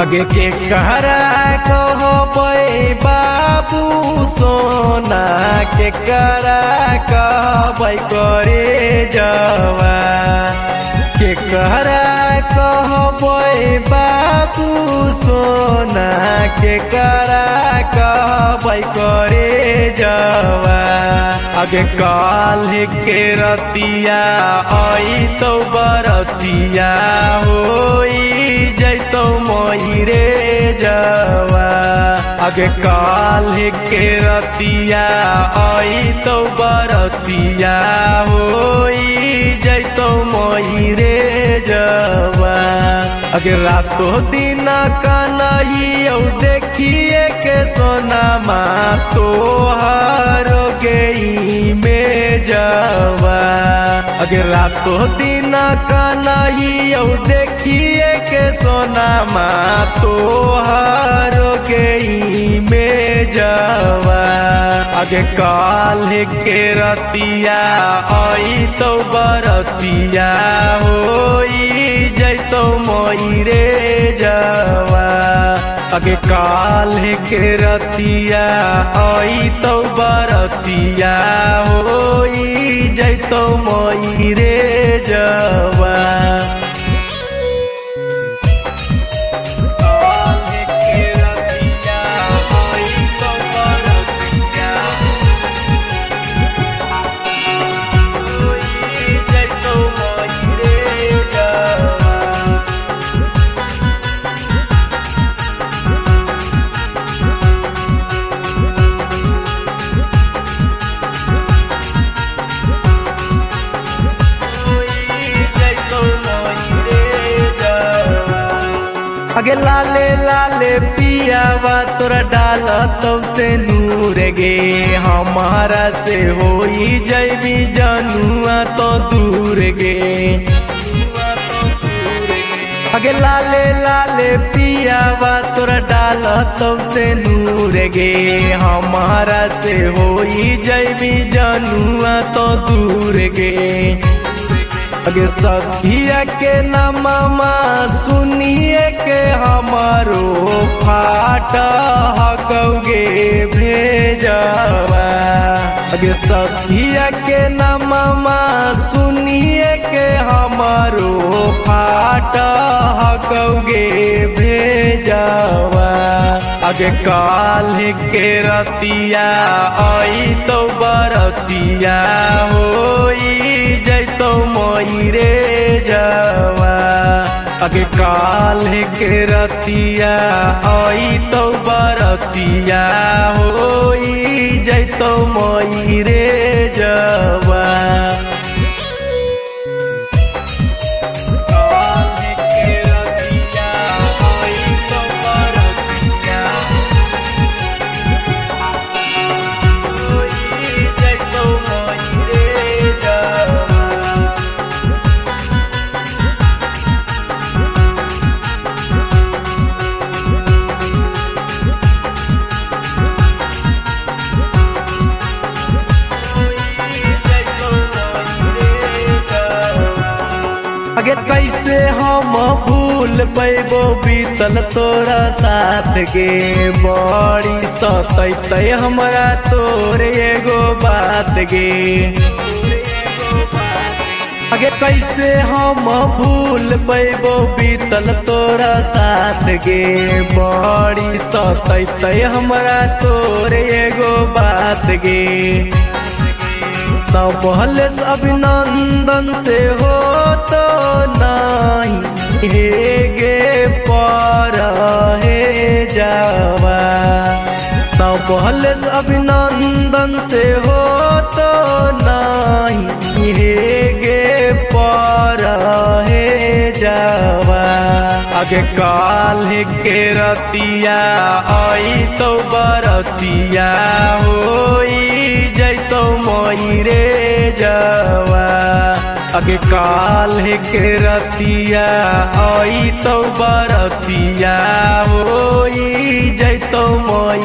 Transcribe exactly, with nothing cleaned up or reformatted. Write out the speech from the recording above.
अगे के कहरा कहो बे बाबू सोना के करा कहबै करे जवा के कहरा कहो बे बाबू सोना के करा कहबै करे जवा अगे काल के रतिया आई तो बरतिया होई जैतो मोई रे जवा अगे काल के रतिया आई तो बरतिया होई जैतो मोई रे जवा अगे रातो दिन कनहियो देखिए के सोना मा तोहार गई में जवा अगे रातो दिन कनहियो देखिए के सोना मा तोहार गई में जवा अगे काल के रतिया आई तो बरतिया होई जैतो मोई रे जवा अगे काल के रतिया आई तो बरतिया होई जैतो मोई रे जवा अगे लाले लाले पियावा तोरा डाल तो से नूर गे हमारा से होई जैबी जनुआ तो दूर गे अगे लाले लाले पियावा तोरा डाल तो से नूर गे हमारा से होई जैबी जनुआ तो दूर गे अगे सखिया के नममा सुनिए के हमारो फाट हकौगे भेजवा अगे सखिया के नममा सुनिए के हमारो फाट हकौगे भेजवा अगे काल के रतिया आई तो बरतिया होई जैतो मोई रे जवा अगे काल के रतिया आई तो बरतिया होई जैतो मोई रे जवा अगे कैसे हम भूल पैबो बीतल तोरा साथ गे बड़ी सतैते हमरा तोर एगो बात गे अगे कैसे हम भूल पैबो बीतल तोरा साथ गे बड़ी सतैते हमरा तोर एगो बात गे तो पहले अभिनंदन से हो तो नहीं हे गे पर हे जावा तो पहले अभिनंदन से हो तो नहीं हे गे पर हे जावा अगे काल के रतिया आई तो बरतिया होई जैतो मोई रे जवा अगे काल के रतिया आई तो बरतिया होई जैतो मोई